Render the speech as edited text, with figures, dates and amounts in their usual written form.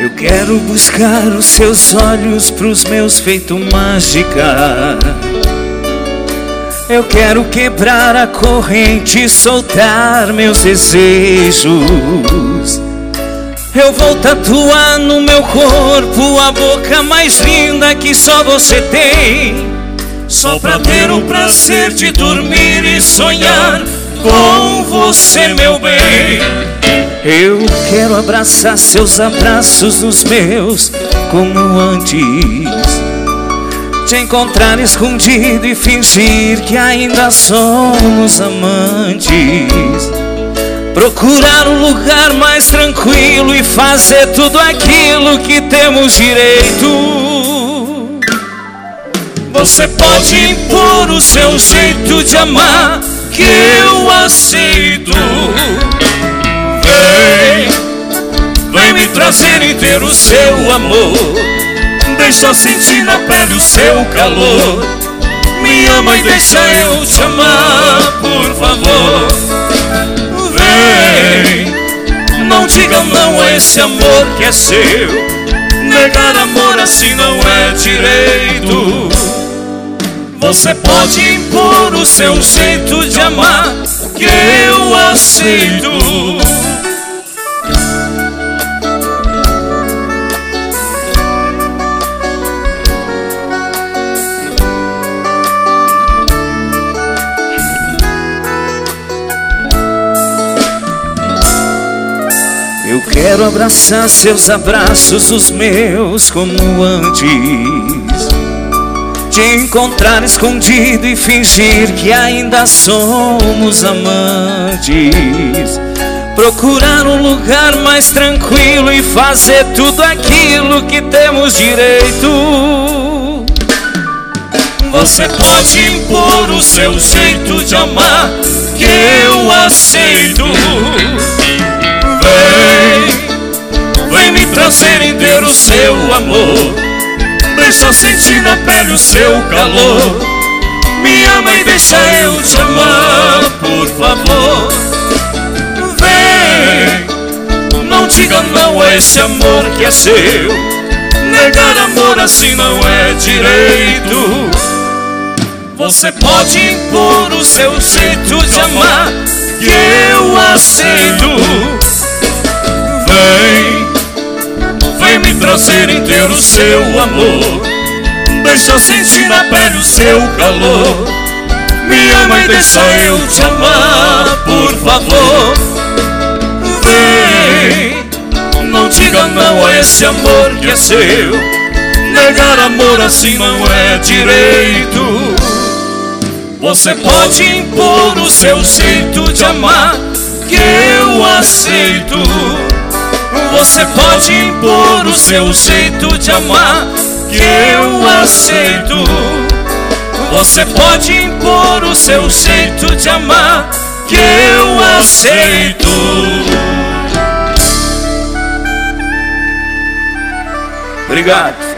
Eu quero buscar os seus olhos pros meus feito mágica. Eu quero quebrar a corrente e soltar meus desejos. Eu vou tatuar no meu corpo a boca mais linda que só você tem, só pra ter o prazer de dormir e sonhar com você, meu bem. Eu quero abraçar seus abraços nos meus como antes, te encontrar escondido e fingir que ainda somos amantes, procurar um lugar mais tranquilo e fazer tudo aquilo que temos direito. Você pode impor o seu jeito de amar, que eu aceito. Vem me trazer inteiro o seu amor, deixa eu sentir na pele o seu calor. Me ama e deixa eu te amar, por favor. Vem, não diga não a esse amor que é seu. Negar amor assim não é direito. Você pode impor o seu jeito de amar, que eu aceito. Eu quero abraçar seus abraços, os meus como antes, te encontrar escondido e fingir que ainda somos amantes, procurar um lugar mais tranquilo e fazer tudo aquilo que temos direito. Você pode impor o seu jeito de amar, que eu aceito. Vem me trazer inteiro o seu amor, deixa eu sentir na pele o seu calor. Me ama e deixa eu te amar, por favor. Vem, não diga não a esse amor que é seu. Negar amor assim não é direito. Você pode impor o seu jeito de amar, que eu aceito. Vem me trazer inteiro o seu amor, deixa eu sentir na pele o seu calor. Me ama e deixa eu te amar, por favor. Vem, não diga não a esse amor que é seu. Negar amor assim não é direito. Você pode impor o seu jeito de amar, que eu aceito. Você pode impor o seu jeito de amar, que eu aceito. Você pode impor o seu jeito de amar, que eu aceito. Obrigado.